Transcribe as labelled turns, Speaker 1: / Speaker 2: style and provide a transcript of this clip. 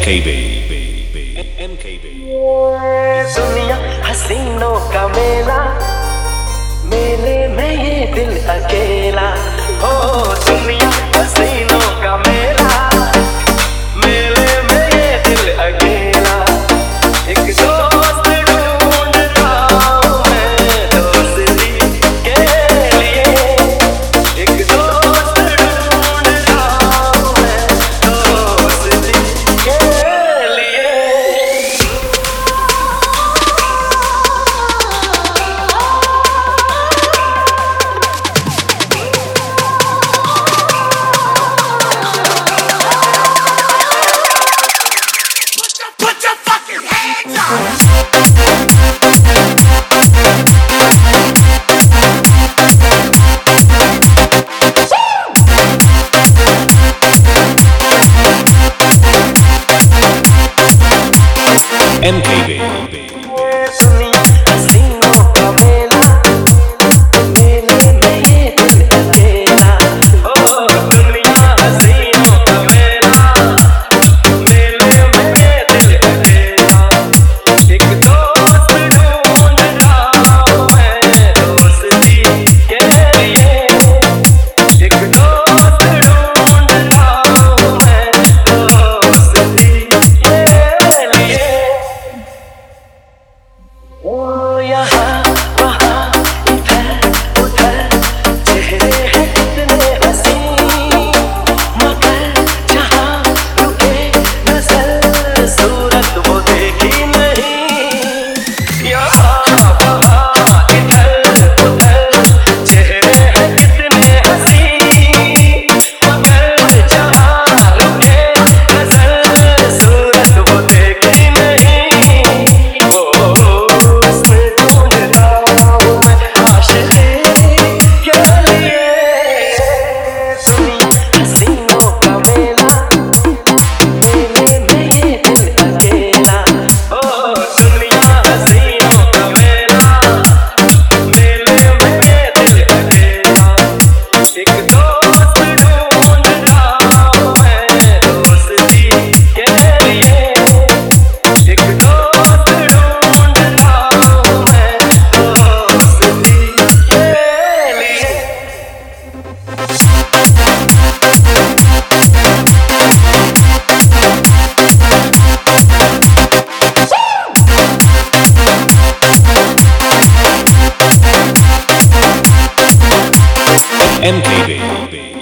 Speaker 1: दुनिया हसीनों का मेला, मेले में ये दिल अकेला। हो दुनिया हसीनों का मेला, मेले में ये दिल अकेला। एक दोस्त ढूंढता हूँ मैं दोस्ती के लिए, एक दोस्त ढूंढता हूँ मैं दोस्ती के लिए।
Speaker 2: MKB.
Speaker 1: दुनिया हसीनों का मेला, मेले में ये दिल अकेला। हो दुनिया हसीनों का मेला, मेले में ये दिल अकेला। एक दोस्त ढूंढता हूँ मैं दोस्ती के लिए, एक दोस्त ढूंढता हूँ मैं दोस्ती के लिए। ओ यहाँ वहाँ इधर उधर चेहरे हैं कितने हंसी, मगर जहाँ रुके नजर सूरत वो देखी नहीं। यहाँ वहाँ इधर उधर चेहरे हैं कितने हंसी, मगर जहाँ रुके नजर सूरत वो देखी नहीं।
Speaker 2: MKB.